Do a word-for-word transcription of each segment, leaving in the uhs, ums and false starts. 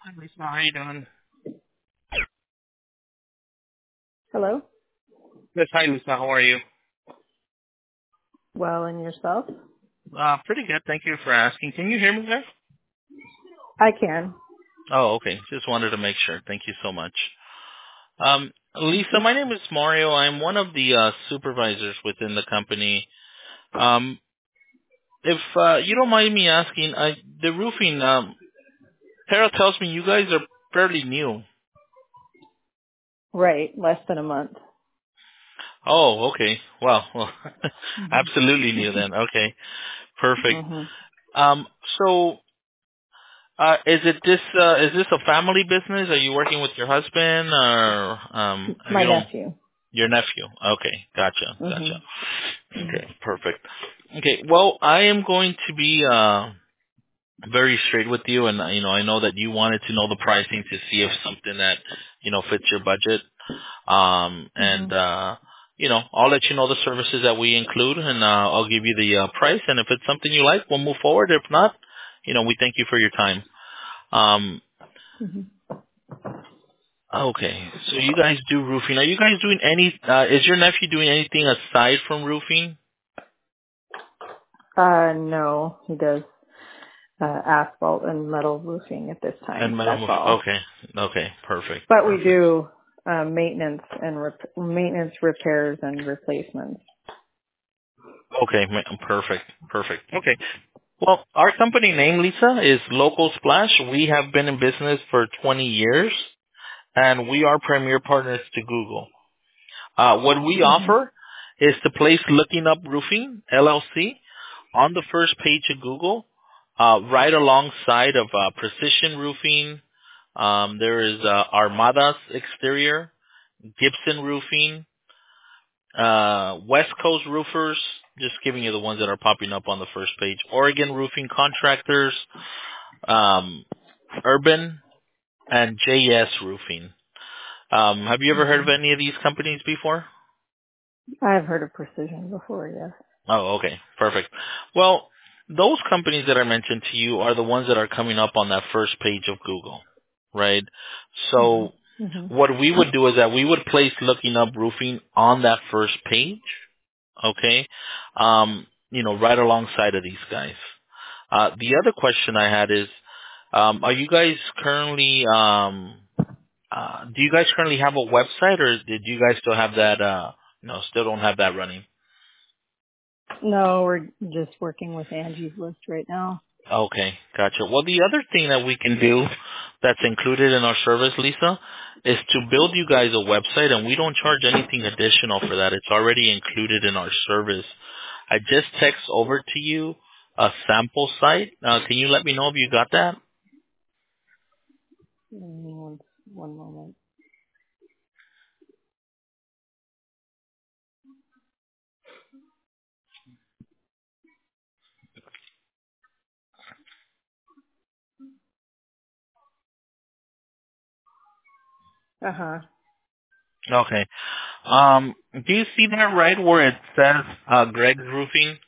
Hi, Lisa. How are you doing? Hello? Yes, hi, Lisa. How are you? Well, and yourself? Uh, pretty good. Thank you for asking. Can you hear me there? I can. Oh, okay. Just wanted to make sure. Thank you so much. Um, Lisa, my name is Mario. I'm one of the uh, supervisors within the company. Um, if uh, you don't mind me asking, I, the roofing, um, Tara tells me you guys are fairly new. Right, less than a month. Oh, okay. Well, well hmm absolutely new then. Okay, perfect. hmm Um, so Uh, is it this, uh, is this a family business? Are you working with your husband or, um, if My you don't, nephew. your nephew? Okay. Gotcha. hmm Gotcha. hmm Okay. Perfect. Okay. Well, I am going to be, uh, very straight with you and, uh, you know, I know that you wanted to know the pricing to see if something that, you know, fits your budget. Um, hmm and, uh, you know, I'll let you know the services that we include and, uh, I'll give you the, uh, price. And if it's something you like, we'll move forward. If not, you know, we thank you for your time. Um, hmm Okay, so you guys do roofing. Are you guys doing any? Uh, is your nephew doing anything aside from roofing Uh, no, he does uh, asphalt and metal roofing at this time. and metal? That's roof- all. Okay, okay, perfect, But we perfect. do uh, maintenance and rep- maintenance repairs and replacements. Okay, ma- perfect, perfect. Okay. Well, our company name, Lisa, is Local Splash. We have been in business for twenty years, and we are premier partners to Google. Uh, what we hmm offer is to place Looking Up Roofing, L L C, on the first page of Google, uh, right alongside of uh, Precision Roofing. Um, there is uh, Armadas Exterior, Gibson Roofing, uh, West Coast Roofers, just giving you the ones that are popping up on the first page. Oregon Roofing Contractors, um, Urban, and J S Roofing. Um, have you ever heard hmm of any of these companies before? I've heard of Precision before, yes. Oh, okay. Perfect. Well, those companies that I mentioned to you are the ones that are coming up on that first page of Google, right? hmm So hmm what we would do is that we would place Looking Up Roofing on that first page, okay? Um, you know, right alongside of these guys. Uh, the other question I had is, um, are you guys currently, um, uh, do you guys currently have a website or did you guys still have that, uh, no, still don't have that running? No, we're just working with Angie's List right now. Okay, gotcha. Well, the other thing that we can do that's included in our service, Lisa, is to build you guys a website, and we don't charge anything additional for that. It's already included in our service. I just text over to you a sample site. Uh, can you let me know if you got that? Mm, One, one moment. Uh huh. Okay. Um, do you see that right where it says uh, Greg's Roofing?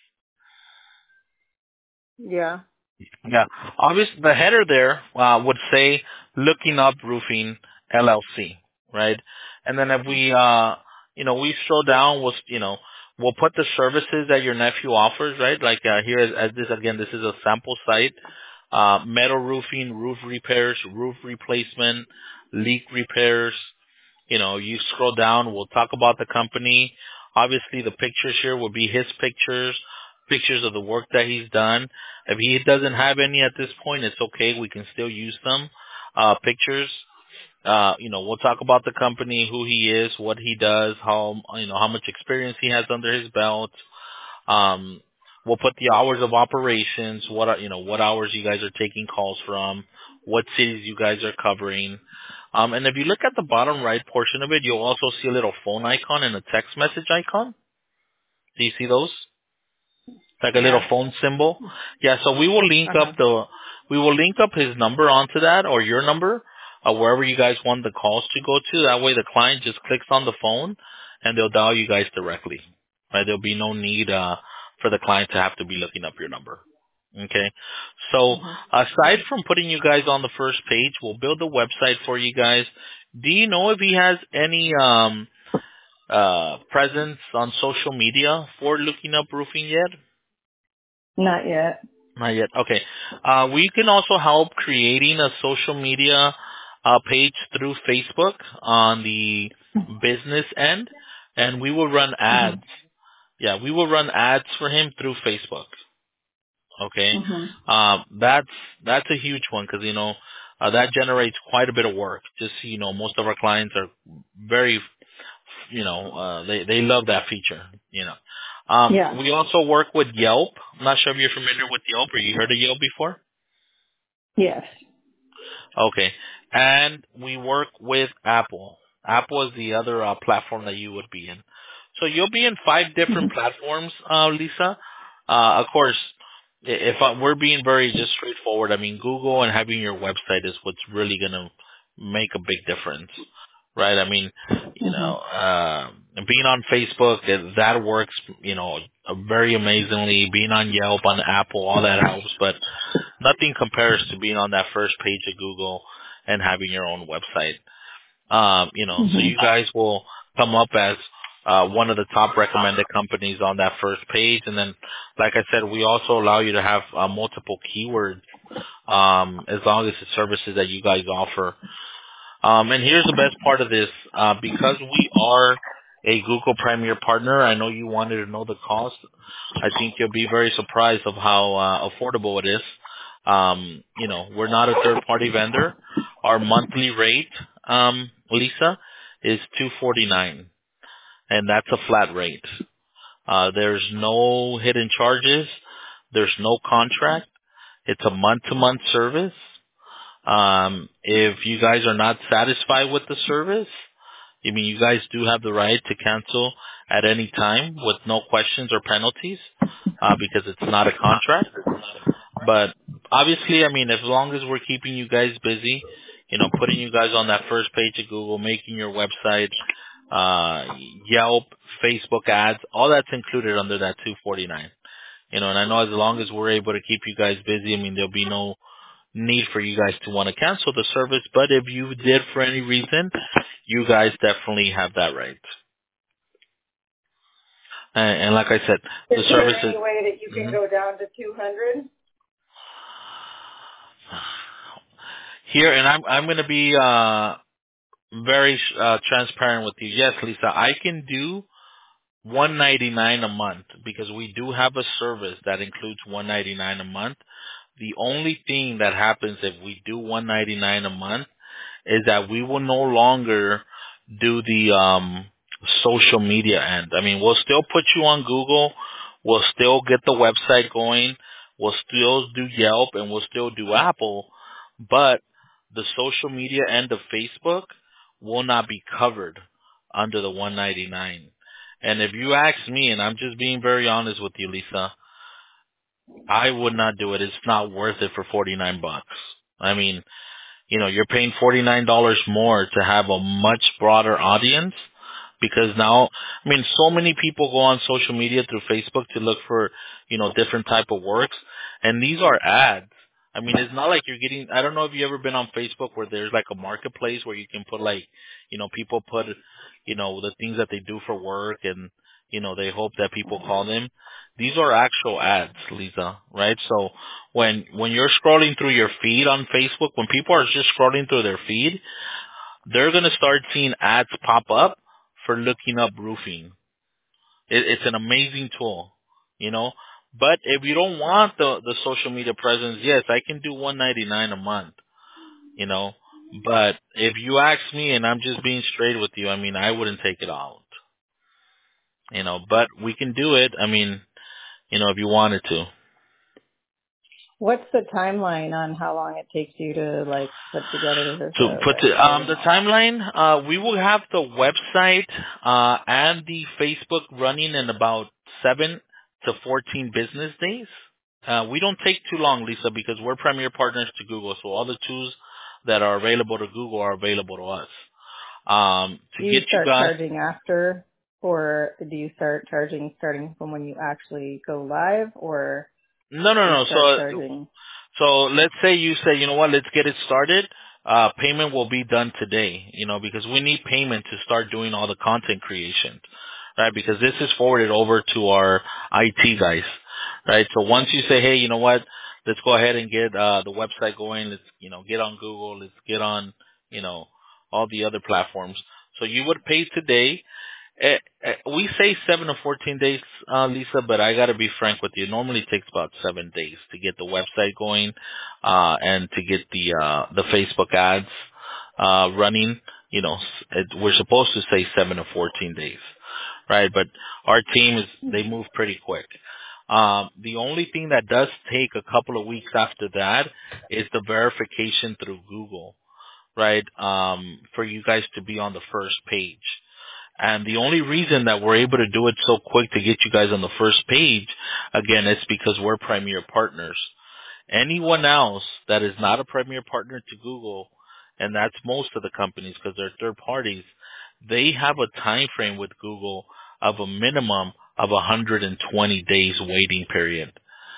Yeah. Yeah. Obviously, the header there uh, would say Looking Up Roofing L L C, right? And then if we, uh, you know, we scroll down, we'll, you know, we'll put the services that your nephew offers, right? Like uh, here, as, as this again, this is a sample site: uh, metal roofing, roof repairs, roof replacement, leak repairs. You know, you scroll down, we'll talk about the company. Obviously, the pictures here will be his pictures, pictures of the work that he's done. If he doesn't have any at this point, it's okay. We can still use them. Uh, pictures. Uh, you know, we'll talk about the company, who he is, what he does, how, you know, how much experience he has under his belt. Um, we'll put the hours of operations, what, are- you know, what hours you guys are taking calls from, what cities you guys are covering. Um, and if you look at the bottom right portion of it, you'll also see a little phone icon and a text message icon. Do you see those? Like a little Yeah. phone symbol. Yeah, so we will link Uh up huh. the, we will link up his number onto that or your number, uh, wherever you guys want the calls to go to. That way the client just clicks on the phone and they'll dial you guys directly. Right? There'll be no need, uh, for the client to have to be looking up your number. Okay. So Mhm. aside from putting you guys on the first page, we'll build a website for you guys. Do you know if he has any um uh presence on social media for Looking Up Roofing yet? Not yet. Not yet. Okay. Uh we can also help creating a social media uh page through Facebook on the business end, and we will run ads. Mhm. Yeah, we will run ads for him through Facebook. Okay, Mhm. um, that's that's a huge one because you know uh, that generates quite a bit of work. Just so you know, most of our clients are very, you know, uh, they they love that feature. You know, um, Yeah. we also work with Yelp. I'm not sure if you're familiar with Yelp or you heard of Yelp before. Yes. Okay. And we work with Apple. Apple is the other uh, platform that you would be in. So you'll be in five different Mhm. platforms, uh, Lisa. Uh, of course, i- if I, we're being very just straightforward, I mean, Google and having your website is what's really going to make a big difference, right? I mean, you know, Mhm. uh, being on Facebook, uh, that works, you know, uh, very amazingly. Being on Yelp, on Apple, all that helps, but nothing compares to being on that first page of Google and having your own website. Um, you know, so Mhm. you guys will come up as uh, one of the top recommended companies on that first page. And then, like I said, we also allow you to have uh, multiple keywords um, as long as the services that you guys offer. Um, and here's the best part of this. Uh, because we are a Google Premier partner, I know you wanted to know the cost. I think you'll be very surprised of how uh, affordable it is. Um, you know, we're not a third party vendor. Our monthly rate, um, Lisa, is two forty-nine, and that's a flat rate. Uh, there's no hidden charges. There's no contract. It's a month to month service. Um, if you guys are not satisfied with the service, I mean, you guys do have the right to cancel at any time with no questions or penalties, uh, because it's not a contract. But obviously, I mean, as long as we're keeping you guys busy, you know, putting you guys on that first page of Google, making your website, uh, Yelp, Facebook ads, all that's included under that two forty-nine. You know, and I know as long as we're able to keep you guys busy, I mean, there'll be no need for you guys to want to cancel the service. But if you did for any reason, you guys definitely have that right. And, and like I said, the Is there service any is way that you can mhm. go down to two hundred? here, and I'm I'm going to be uh very uh, transparent with you. Yes, Lisa, I can do one ninety-nine a month because we do have a service that includes one ninety-nine a month. The only thing that happens if we do one ninety-nine a month is that we will no longer do the um social media end. I mean, we'll still put you on Google, we'll still get the website going, we'll still do Yelp, and we'll still do Apple, but the social media end of Facebook will not be covered under the one ninety-nine. And if you ask me, and I'm just being very honest with you, Lisa, I would not do it. It's not worth it for forty-nine bucks. I mean, you know, you're paying forty-nine dollars more to have a much broader audience because now, I mean, so many people go on social media through Facebook to look for, you know, different type of works, and these are ads. I mean, it's not like you're getting, I don't know if you ever been on Facebook where there's like a marketplace where you can put like, you know, people put, you know, the things that they do for work and, you know, they hope that people call them. These are actual ads, Lisa, right? So when, when you're scrolling through your feed on Facebook, when people are just scrolling through their feed, they're going to start seeing ads pop up for Looking Up Roofing. It, it's an amazing tool, you know. But if you don't want the the social media presence, yes, I can do one ninety-nine a month, you know. But if you ask me, and I'm just being straight with you, I mean, I wouldn't take it out, you know. But we can do it. I mean, you know, if you wanted to. What's the timeline on how long it takes you to like put together To the put the, website um, and the all that? timeline, uh, we will have the website uh, and the Facebook running in about seven to fourteen business days. Uh, we don't take too long, Lisa, because we're premier partners to Google, so all the tools that are available to Google are available to us. Um, to Do you get you start guys, charging after, or do you start charging starting from when you actually go live, or? No, no, they no. start So charging? So let's say you say, you know what, let's get it started. Uh, payment will be done today, you know, because we need payment to start doing all the content creation, right? Because this is forwarded over to our I T guys, right? So once you say, hey, you know what, let's go ahead and get, uh, the website going. Let's, you know, get on Google. Let's get on, you know, all the other platforms. So you would pay today. Eh, eh, we say seven to fourteen days, uh, Lisa, but I got to be frank with you. It normally takes about seven days to get the website going, uh, and to get the, uh, the Facebook ads, uh, running. You know, s- it, we're supposed to say seven to fourteen days, right? But our team is, they move pretty quick. Um, the only thing that does take a couple of weeks after that is the verification through Google, right? Um, for you guys to be on the first page. And the only reason that we're able to do it so quick to get you guys on the first page, again, it's because we're premier partners. Anyone else that is not a premier partner to Google, and that's most of the companies because they're third parties, they have a time frame with Google of a minimum of one hundred twenty days waiting period.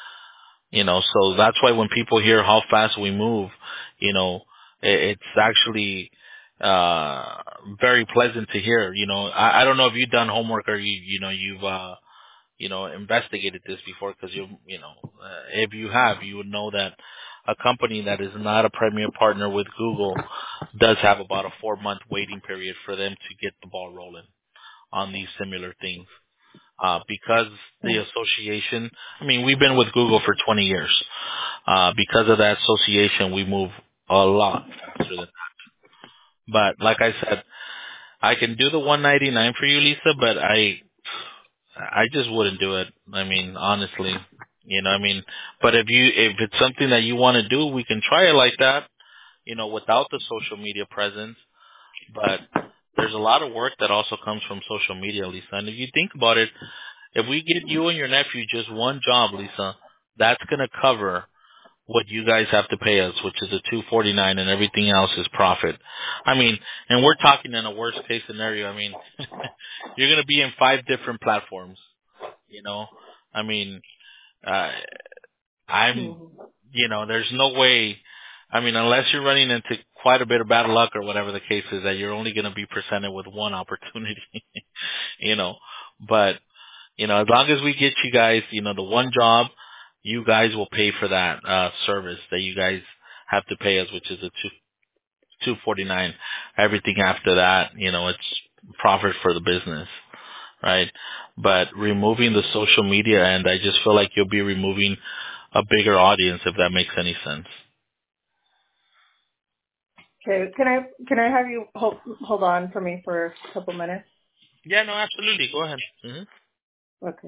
You know, so that's why when people hear how fast we move, you know, it, it's actually uh very pleasant to hear. You know, I, I don't know if you've done homework or you you know you've uh you know investigated this before because you you know uh, if you have you would know that a company that is not a premier partner with Google does have about a four month waiting period for them to get the ball rolling on these similar things. Uh, because the association, I mean, we've been with Google for twenty years. Uh, because of that association, we move a lot faster than. But like I said, I can do the one ninety-nine for you, Lisa, but I, I just wouldn't do it. I mean, honestly, you know, I mean, but if you, if it's something that you want to do, we can try it like that, you know, without the social media presence. But there's a lot of work that also comes from social media, Lisa. And if you think about it, if we get you and your nephew just one job, Lisa, that's going to cover what you guys have to pay us, which is a two forty-nine, and everything else is profit. I mean, and we're talking in a worst case scenario. I mean, you're going to be in five different platforms. You know, I mean, uh, I'm, Mhm. you know, there's no way. I mean, unless you're running into quite a bit of bad luck or whatever the case is, that you're only going to be presented with one opportunity. you know, but you know, as long as we get you guys, you know, the one job, you guys will pay for that uh service that you guys have to pay us, which is a two two forty nine. Everything after that, you know, it's profit for the business, right? But removing the social media end, I just feel like you'll be removing a bigger audience, if that makes any sense. Okay, can I can I have you hold hold on for me for a couple minutes? Yeah, no, absolutely. Go ahead. Hmm. Okay.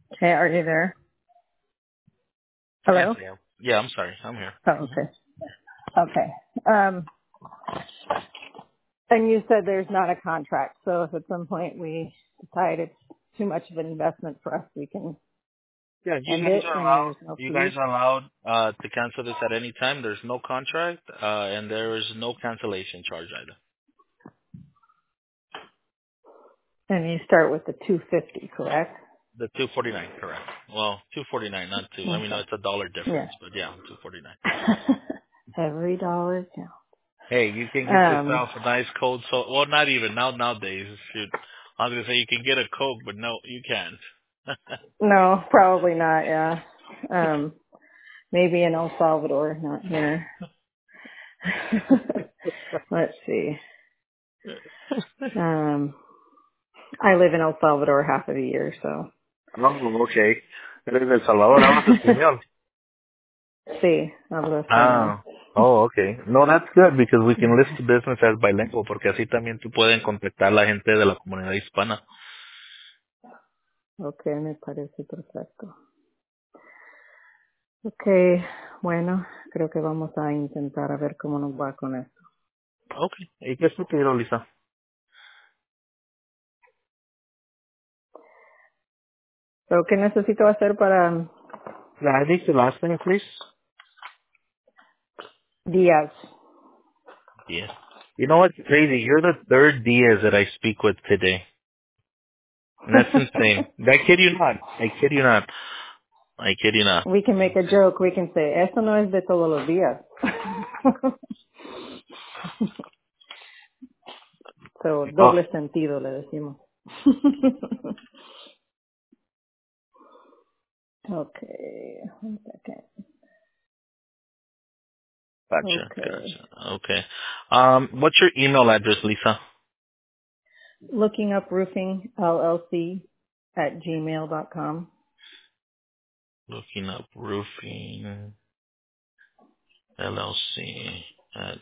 Hey, are you there? Yes, Hello? I am. Yeah, I'm sorry. I'm here. Oh, okay. Okay. Um, and you said there's not a contract, so if at some point we decide it's too much of an investment for us, we can Yeah, you end guys it are and allowed. there's no You guys fee. are allowed uh, to cancel this at any time. There's no contract, uh, and there is no cancellation charge either. And you start with the two fifty, correct? The two forty nine, correct? Well, two forty nine, not two. I mean, Okay. it's a dollar difference, Yeah. but yeah, two forty nine. Every dollar counts. Hey, you can get Um, yourself a nice cold so. Well, not even now nowadays. Shoot, I was gonna say you can get a Coke, but no, you can't. no, probably not, yeah. Um, maybe in El Salvador, not here. Let's see. Um, I live in El Salvador half of the year, so. Oh, okay. Eres de El Salvador, hablas español. Sí, hablo español. Ah, oh, okay. No, that's good because we can list the business as bilingual porque así también tú pueden contactar a la gente de la comunidad hispana. Ok, me parece perfecto. Ok, bueno, creo que vamos a intentar a ver cómo nos va con esto. Okay. ¿Y qué es tu pedido, Lisa? ¿Pero qué necesito hacer para Yeah, I think the last thing, please. Díaz? Yeah. You know what's crazy? You're the third Diaz that I speak with today. And that's insane. I kid you not. I kid you not. I kid you not. We can make a joke. We can say, esto no es de todos los días. So, Oh, doble sentido le decimos. Okay, one second. gotcha, Okay. gotcha. Okay. Um, what's your email address, Lisa? Looking up roofing L L C at gmail dot com. Looking up roofing L L C. at-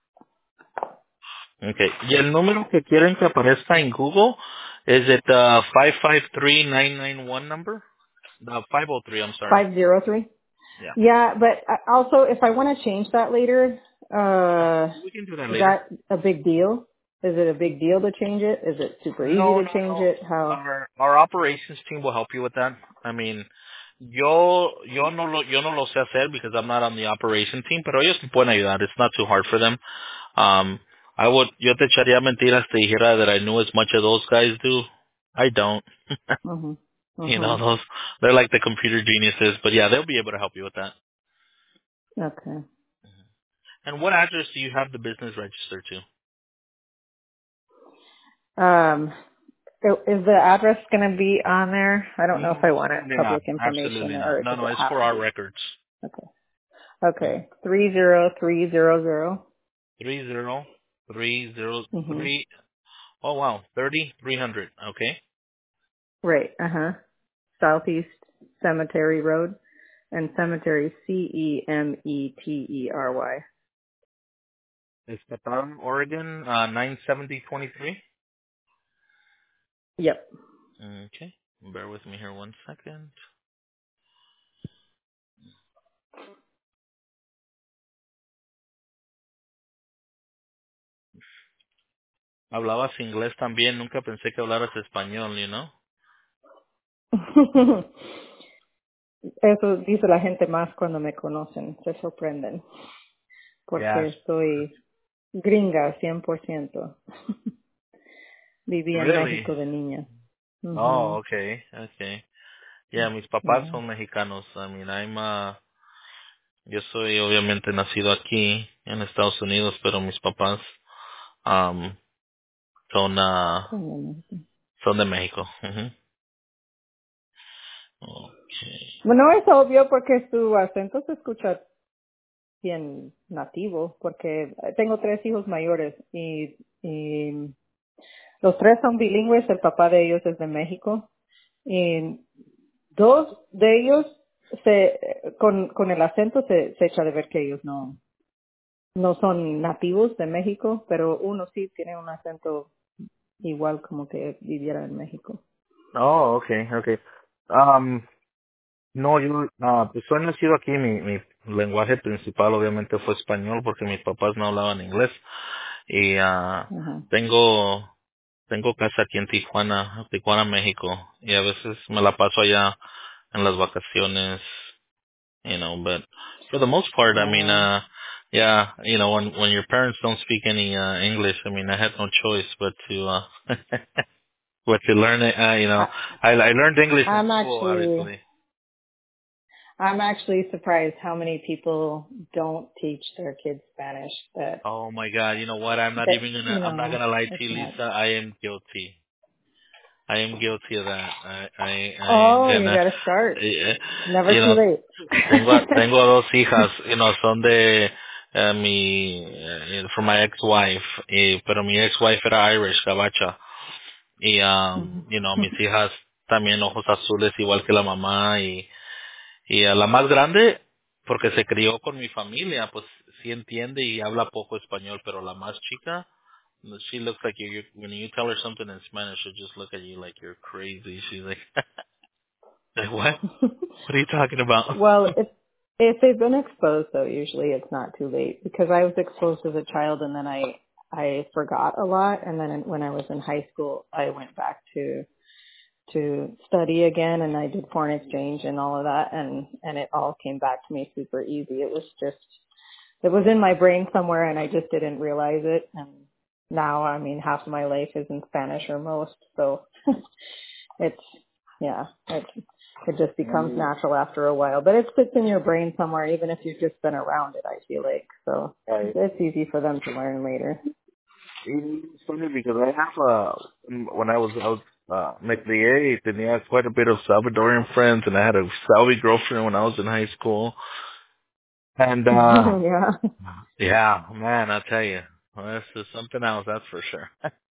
Okay. Y el número que quieren que aparezca en Google, is it the five five three nine nine one number? The five oh three, I'm sorry. five zero three. Yeah. Yeah, but I- also if I want to change that later, uh, We can do that is later. that a big deal? Is it a big deal to change it? Is it super easy No, to no, change no. it? How? Our our operations team will help you with that. I mean, yo yo no lo yo no lo sé hacer because I'm not on the operation team, pero ellos me pueden ayudar. It's not too hard for them. Um, I would yo te echaría mentiras te dijera that I knew as much as those guys do. I don't. Mhm. You know, Mhm. those they're like the computer geniuses, but yeah, they'll be able to help you with that. Okay. And what address do you have the business registered to? Um, i- is the address going to be on there? I don't know No, if I it's want it probably not. public information Absolutely not. or No, does no, it it's have for to our be? records. Okay. Okay. Three zero three zero zero. Three zero three zero Mhm. three. Oh wow, thirty three hundred. Okay. Right. Uh huh. Southeast Cemetery Road, and cemetery C E M E T E R Y. Escatado, Oregon, uh, nine seventy twenty three. Yep. Okay. Bear with me here one second. Hablabas inglés también. Nunca pensé que hablaras español, you know. Eso dice la gente más cuando me conocen, se sorprenden, Yes. porque soy gringa cien por ciento. Viví en Really? México de niña. Oh, Mhm. okay, okay. Yeah, mis papás Yeah. son mexicanos. I mean, I'm, uh, yo soy obviamente nacido aquí en Estados Unidos, pero mis papás, um, son, uh, Son de México. son de México. Ujú. Okay. Bueno, es obvio porque su acento se escucha bien nativo, porque tengo tres hijos mayores y, y los tres son bilingües, el papá de ellos es de México y dos de ellos se con, con el acento se, se echa de ver que ellos no no son nativos de México, pero uno sí tiene un acento igual como que viviera en México. Oh, okay, okay. Um, no, yo, ah, pues soy nacido aquí, mi, mi lenguaje principal obviamente fue español porque mis papás no hablaban inglés. Y ah, Mhm. tengo, tengo casa aquí en Tijuana, Tijuana, México. Y a veces me la paso allá en las vacaciones, you know, but for the most part, I mean, Oh. uh, yeah, you know, when, when your parents don't speak any, uh, English, I mean, I had no choice but to, uh, but to learn it, uh, you know, I, I, I learned English in I'm school, actually obviously. I'm actually surprised how many people don't teach their kids Spanish. That Oh my God, you know what? I'm not that even you gonna, I'm not know, gonna lie to it's you, not. Lisa. I am guilty. I am guilty of that. I, I, I am Oh, you gonna, got to start. eh, Never you too know, late. tengo, tengo dos hijas, you know, son de eh, mi, eh, from my ex-wife, y, pero mi ex-wife era Irish, gabacha, y, um, you know, mis hijas también ojos azules igual que la mamá, y, y a la más grande, porque se crió con mi familia, pues sí entiende y habla poco español, pero la más chica, she looks like you, when you tell her something in Spanish, she'll just look at you like you're crazy. She's like, like what? What are you talking about? Well, if if they've been exposed, though, usually it's not too late because I was exposed as a child, and then I I forgot a lot, and then when I was in high school, I went back to to study again, and I did foreign exchange and all of that, and and it all came back to me super easy. It was just it was in my brain somewhere, and I just didn't realize it, and now I mean half of my life is in Spanish or most, so it's yeah, it it just becomes natural after a while. But it sits in your brain somewhere, even if you've just been around it. I feel like so Right. it's easy for them to learn later. It's funny because I have uh when I was I was uh McLeay, tenía quite a bit of Salvadorian friends, and I had a Salvi girlfriend when I was in high school. And uh Yeah. yeah, man, I'll tell you, well, this is something else, that's for sure.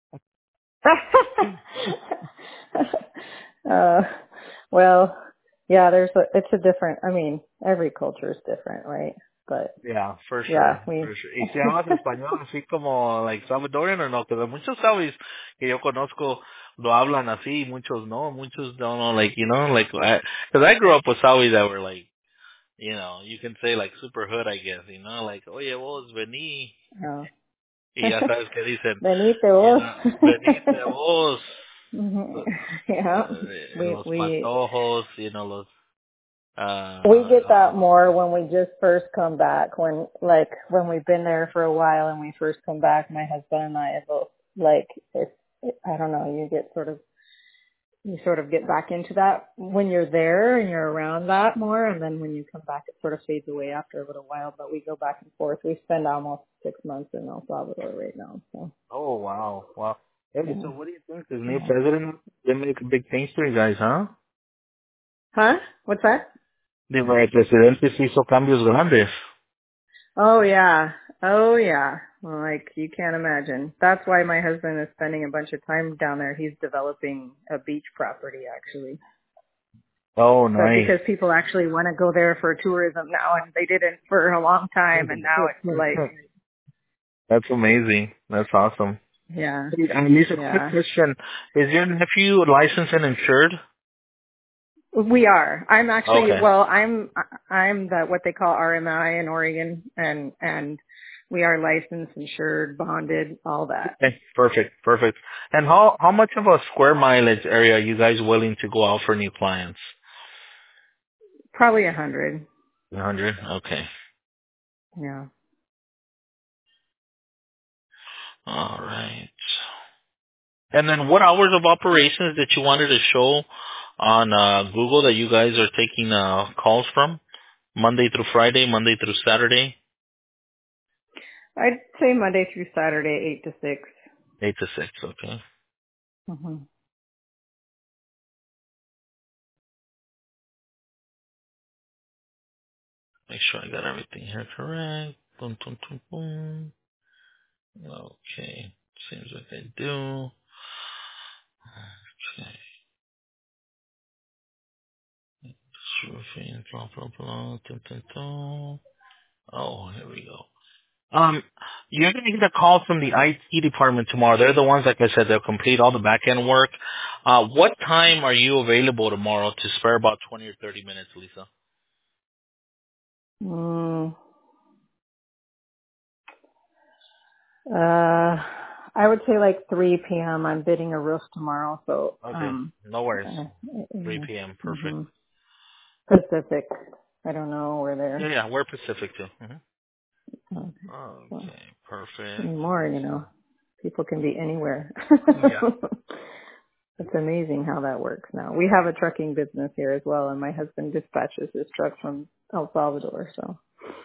uh, well, yeah, there's a, it's a different, I mean, every culture is different, right? But Yeah, for yeah, sure, we, for sure. ¿Y si hablas español así como like Salvadorian o no? Porque muchos Salvis que yo conozco lo hablan así, muchos no, muchos don't know, like, you know, like, because I, 'cause I grew up with Salvis that were like, you know, you can say like super hood, I guess, you know, like, oye vos, vení, oh. y ya sabes que dicen, Venite you vos. know, venite vos, Yeah, eh, we, los we, patojos, you know, los, we get uh, that more when we just first come back, when, like, when we've been there for a while and we first come back, my husband and I are both, like, it's, I don't know, you get sort of you sort of get back into that when you're there and you're around that more, and then when you come back, it sort of fades away after a little while. But we go back and forth. We spend almost six months in El Salvador right now. So oh wow, wow. Hey, yeah, so what do you think? This new yeah. president, they make big things for you guys, huh? Huh? What's that? Digo, el presidente sí hizo cambios grandes. Oh yeah, oh yeah. Like you can't imagine. That's why my husband is spending a bunch of time down there. He's developing a beach property actually. Oh, But nice. because people actually want to go there for tourism now, and they didn't for a long time, and now it's like, That's amazing. That's awesome. yeah, Hey, uh, Lisa, quick yeah. question. Is your nephew licensed and insured? We are. I'm actually, Okay. well, I'm, I'm the, what they call R M I in Oregon, and, and we are licensed, insured, bonded, all that. Okay, perfect, perfect. And how how much of a square mileage area are you guys willing to go out for new clients? Probably a hundred. one hundred? Okay. Yeah. All right. And then what hours of operations that you wanted to show on uh, Google that you guys are taking uh, calls from? Monday through Friday, Monday through Saturday, I'd say Monday through Saturday, eight to six. eight to six. Okay. Mm-hmm. Make sure I got everything here correct. Boom, boom, boom, boom. Okay. Seems like I do. Okay. Roofing, blah, blah, blah. Dun, dun, dun. Oh, here we go. Um, you're going to get a call from the I T department tomorrow. They're the ones, like I said, they'll complete all the back end work. Uh, what time are you available tomorrow to spare about twenty or thirty minutes, Lisa? Mm, uh, I would say like three p.m. I'm bidding a roof tomorrow, so Okay. um, No worries. uh, three p.m. Perfect. mm-hmm. Pacific. I don't know where Yeah, they're. yeah, we're Pacific too. hmm Okay. So Okay, perfect. anymore, you know, people can be anywhere. Yeah. It's amazing how that works now. We have a trucking business here as well, and my husband dispatches his trucks from El Salvador. So.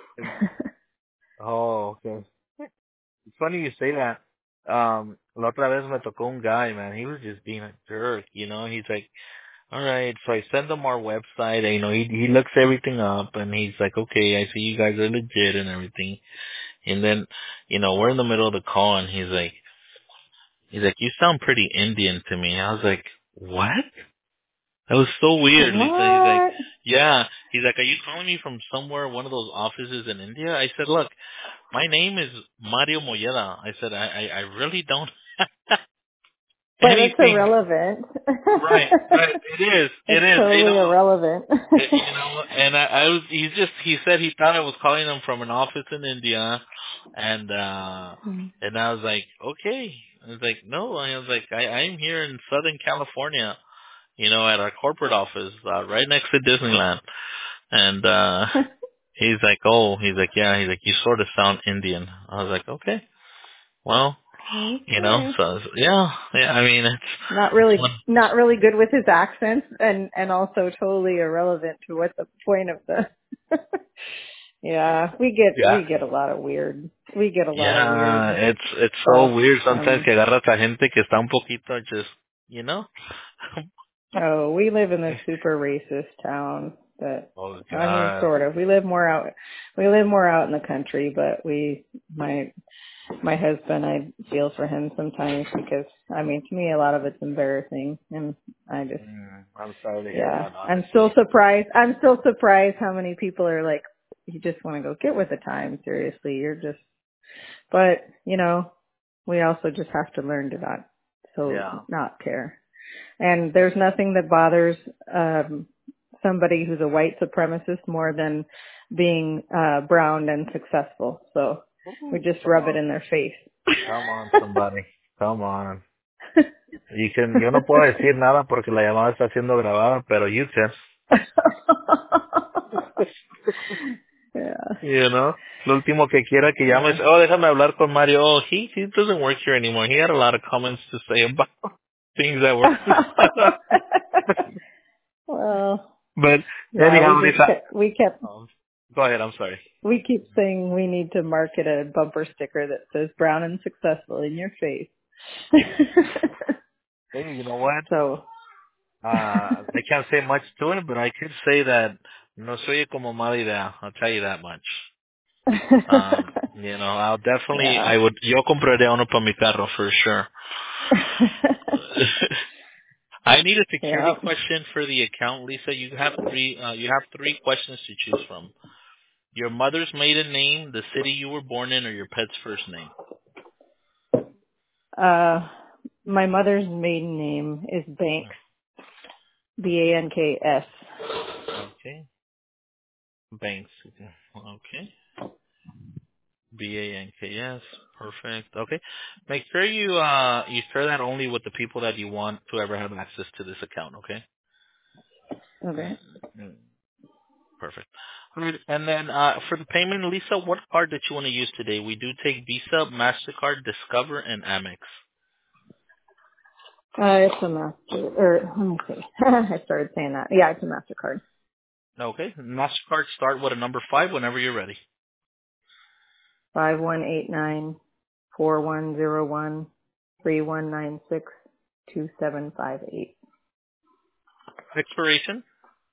Oh, okay. It's funny you say that. Um, la otra vez me tocó un guy, man. He was just being a jerk, you know. He's like, all right, so I send him our website, and, you know, he he looks everything up, and he's like, okay, I see you guys are legit and everything. And then, you know, we're in the middle of the call, and he's like, he's like, you sound pretty Indian to me. I was like, what? That was so weird, Lisa. He's like, What? yeah. He's like, are you calling me from somewhere, one of those offices in India? I said, look, my name is Mario Moyeda. I said, I, I, I really don't have But it's anything. irrelevant. Right, right. It is. It It's is. You totally know, irrelevant. it, you know, and I, I was, he just, he said he thought I was calling him from an office in India. And, uh, and I was like, okay. I was like, no, I was like, I, I'm here in Southern California, you know, at our corporate office, uh, right next to Disneyland. And, uh, he's like, oh, he's like, yeah, he's like, you sort of sound Indian. I was like, okay, well, you know, Okay. so, yeah, yeah, I mean, it's, Not it's really, one, not really good with his accent, and and also totally irrelevant to what the point of the. Yeah, we get yeah. we get a lot of weird. We get a lot of Yeah, weird it's it's stuff so weird sometimes from. que agarras a gente que está un poquito just, you know? Oh, we live in a super racist town. But Oh I mean, God. sort of. We live more out. We live more out in the country, but we my my husband, I feel for him sometimes because, I mean, to me, a lot of it's embarrassing, and I just, Mm, I'm sorry to hear yeah, that, I'm still honestly. surprised. I'm still surprised how many people are like, you just want to go get with the time. Seriously, you're just, but you know, we also just have to learn to not, so Yeah. not care. And there's nothing that bothers um somebody who's a white supremacist more than being uh brown and successful. So we Ooh, just come rub it on. in their face. Come on, somebody. Come on. You can, yo no puedo decir nada porque la llamada está siendo grabada, pero you can. Yeah. You know? Lo último que quiera que llames, Yeah. oh, déjame hablar con Mario. Oh, he, he doesn't work here anymore. He had a lot of comments to say about things that were Well, But yeah, we anyhow, just Lisa. kept, we kept, Um, go ahead. I'm sorry. we keep saying we need to market a bumper sticker that says brown and successful in your face. Hey, you know what? So, Uh, I can't say much to it, but I could say that no soy como mala idea. I'll tell you that much. Um, you know, I'll definitely, yeah. I would, yo compraría uno para mi carro for sure. I need a security Yeah. question for the account, Lisa. You have three, uh, you have three questions to choose from. Your mother's maiden name, the city you were born in, or your pet's first name. Uh, my mother's maiden name is Banks, B A N K S. Okay. Banks. Okay. B A N K S. Perfect. Okay. Make sure you uh you share that only with the people that you want to ever have access to this account. Okay. Okay. Mm, perfect. All right. And then uh for the payment, Lisa, what card that you want to use today? We do take Visa, Mastercard, Discover, and Amex. Uh, it's a master, or let me see. I started saying that. Yeah, it's a MasterCard. Okay. Mastercard start with a number five whenever you're ready. Five one eight nine four one zero one three one nine six two seven five eight. Expiration,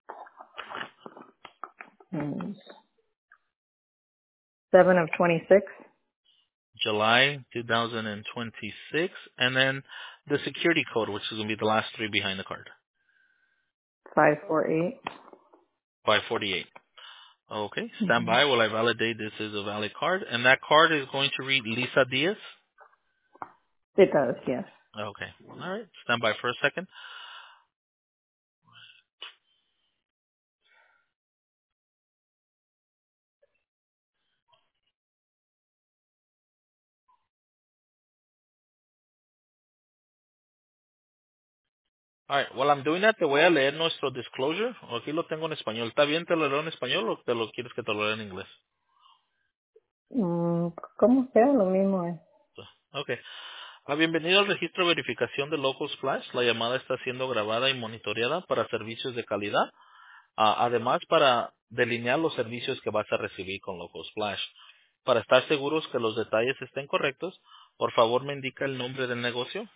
And seven of twenty six. July two thousand twenty-six, and then the security code, which is going to be the last three behind the card. Five four eight. five forty-eight. Okay, stand Mhm. by while I validate this is a valid card. And that card is going to read Lisa Diaz. It does, yes. Okay, all right, stand by for a second. All right, while I'm doing that, te voy a leer nuestro disclosure. Aquí lo tengo en español. ¿Está bien te lo leo en español o te lo quieres que te lo lea en inglés? Mm, como sea, lo mismo es. Okay. Ah, bienvenido al registro de verificación de Local Splash. La llamada está siendo grabada y monitoreada para servicios de calidad. Ah, además, para delinear los servicios que vas a recibir con Local Splash. Para estar seguros que los detalles estén correctos, por favor me indica el nombre del negocio.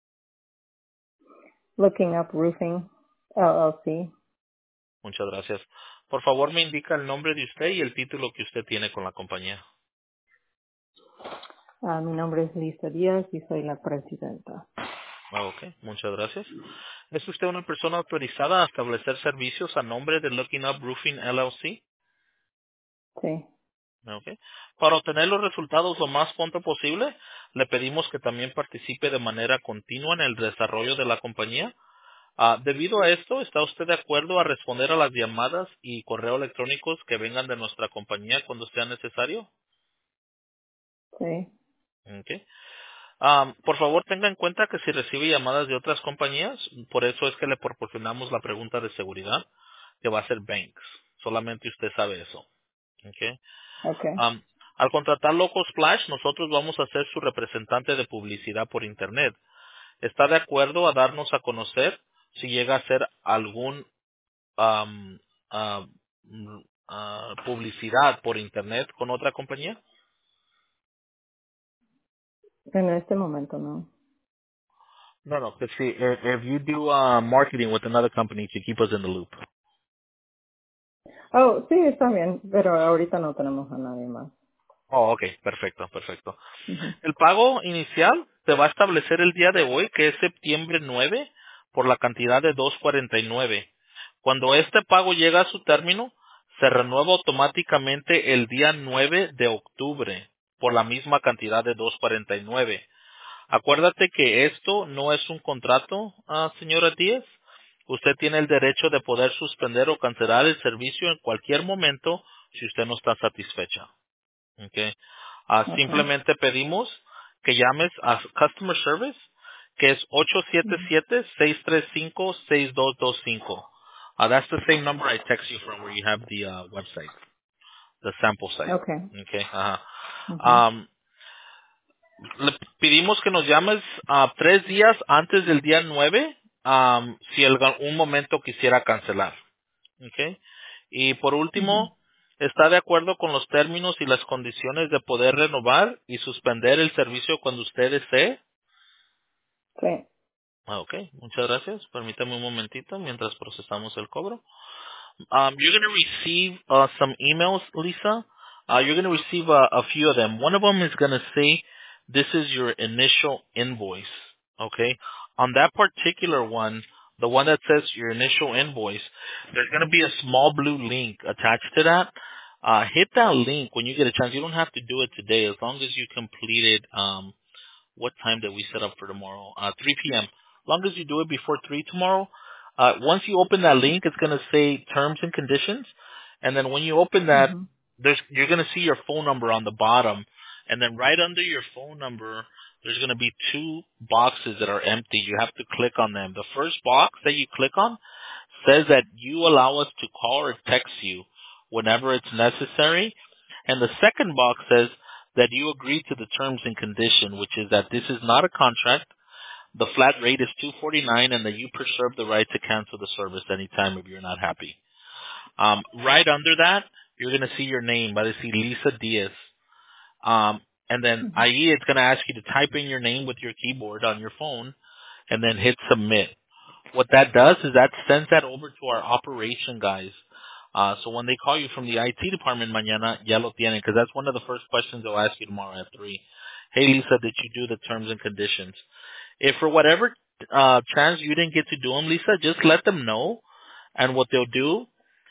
Looking Up Roofing, L L C. Muchas gracias. Por favor me indica el nombre de usted y el título que usted tiene con la compañía. Ah, mi nombre es Lisa Díaz y soy la presidenta. Ah, ok, muchas gracias. ¿Es usted una persona autorizada a establecer servicios a nombre de Looking Up Roofing L L C? Sí. Okay. Para obtener los resultados lo más pronto posible, le pedimos que también participe de manera continua en el desarrollo de la compañía. Ah, debido a esto, ¿está usted de acuerdo a responder a las llamadas y correo electrónicos que vengan de nuestra compañía cuando sea necesario? Sí. Okay. Ah, por favor, tenga en cuenta que si recibe llamadas de otras compañías, por eso es que le proporcionamos la pregunta de seguridad, que va a ser Banks. Solamente usted sabe eso. Okay. Okay. Um, al contratar Local Splash, nosotros vamos a ser su representante de publicidad por Internet. ¿Está de acuerdo a darnos a conocer si llega a hacer algún um, ah, mm, ah, publicidad por Internet con otra compañía? En este momento no. No, no, que si, if, if you do uh, marketing with another company to keep us in the loop. Oh, sí, está bien, pero ahorita no tenemos a nadie más. Oh, ok, perfecto, perfecto. Ujú. El pago inicial se va a establecer el día de hoy, que es septiembre nueve, por la cantidad de dos cuarenta y nueve. Cuando este pago llega a su término, se renueva automáticamente el día nueve de octubre por la misma cantidad de dos cuarenta y nueve. Acuérdate que esto no es un contrato, ah, señora Díaz. Usted tiene el derecho de poder suspender o cancelar el servicio en cualquier momento si usted no está satisfecha. Okay. Ah, Okay. simplemente pedimos que llames a Customer Service, que es ocho siete Ujú. siete, seis tres cinco, seis dos dos cinco. Uh, that's the same number I text you from where you have the uh, website, the sample site. Okay. Okay. Ajá. Ujú. Um, le pedimos que nos llames ah, tres días antes del día nueve, um, si en un momento quisiera cancelar. Okay. Y por Ujú. último, ¿está de acuerdo con los términos y las condiciones de poder renovar y suspender el servicio cuando usted desee? Sí. Ah, ok, muchas gracias. Permítame un momentito mientras procesamos el cobro. Um, you're going to receive uh, some emails, Lisa. Uh, you're going to receive a, a few of them. One of them is going to say, this is your initial invoice. Okay? On that particular one, the one that says your initial invoice, there's going to be a small blue link attached to that. Uh, hit that link when you get a chance. You don't have to do it today as long as you complete it. Um, what time did we set up for tomorrow? Uh, three p.m. As long as you do it before three tomorrow, uh, once you open that link, it's going to say terms and conditions. And then when you open that, Ujú. there's, you're going to see your phone number on the bottom. And then right under your phone number, there's going to be two boxes that are empty. You have to click on them. The first box that you click on says that you allow us to call or text you whenever it's necessary. And the second box says that you agree to the terms and condition, which is that this is not a contract. The flat rate is two forty-nine, and that you preserve the right to cancel the service anytime if you're not happy. Um, right under that, you're going to see your name. Va a decir Lisa Diaz. Um, and then Ujú. ahí it's going to ask you to type in your name with your keyboard on your phone, and then hit submit. What that does is that sends that over to our operation guys. Uh, so when they call you from the I T department mañana, ya lo tienen, because that's one of the first questions they'll ask you tomorrow at three. Hey, Lisa, did you do the terms and conditions? If for whatever uh, chance you didn't get to do them, Lisa, just let them know. And what they'll do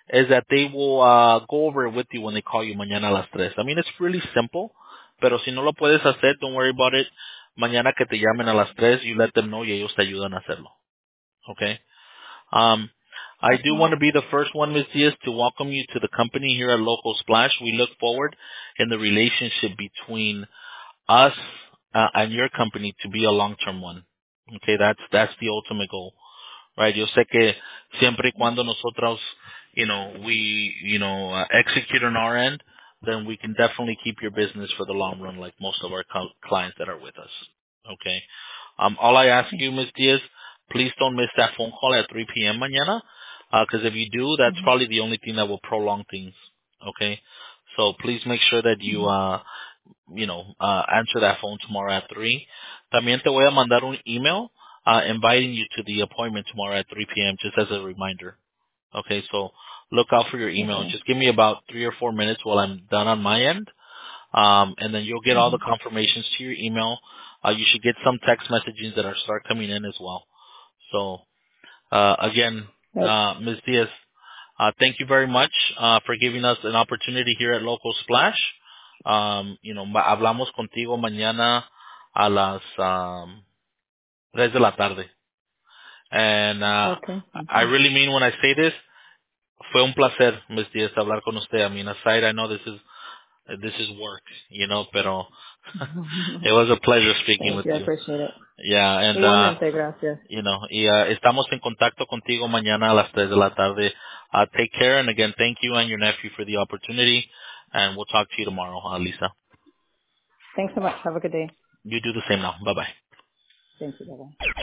is that they will uh, go over it with you when they call you mañana a las tres. I mean, it's really simple, pero si no lo puedes hacer, don't worry about it. Mañana que te llamen a las tres, you let them know y ellos te ayudan a hacerlo. Okay? Um, I do Okay. want to be the first one, Miz Diaz, to welcome you to the company here at Local Splash. We look forward in the relationship between us uh, and your company to be a long-term one. Okay, that's that's the ultimate goal, right? Yo sé que siempre y cuando nosotros, you know, we, you know, uh, execute on our end, then we can definitely keep your business for the long run, like most of our co- clients that are with us. Okay. Um, all I ask you, Miz Diaz, please don't miss that phone call at three p.m. mañana, because if you do, that's Mhm. probably the only thing that will prolong things. Okay. So please make sure that you, Mhm. uh, you know, uh, answer that phone tomorrow at three. También te voy a mandar un email uh, inviting you to the appointment tomorrow at three p.m. just as a reminder. Okay, so look out for your email. Okay. Just give me about three or four minutes while I'm done on my end, um, and then you'll get all the Mhm. confirmations to your email. Uh, you should get some text messages that are start coming in as well. So uh, again, Yep. uh, Miz Diaz, uh, thank you very much uh, for giving us an opportunity here at Local Splash. Um, you know, ma- hablamos contigo mañana a las um, tres de la tarde. And uh, Okay. I Mhm. really mean when I say this, fue un placer, Miz Diaz, hablar con usted. I mean, aside, I know this is this is work, you know, pero it was a pleasure speaking Thank with you. I you. appreciate it. Yeah, and uh, Igualmente, gracias. you know, y uh, estamos en contacto contigo mañana a las tres de la tarde. Uh, take care, and again, thank you and your nephew for the opportunity, and we'll talk to you tomorrow, uh, Lisa. Thanks so much. Have a good day. You do the same now. Bye bye. Thank you. Bye-bye.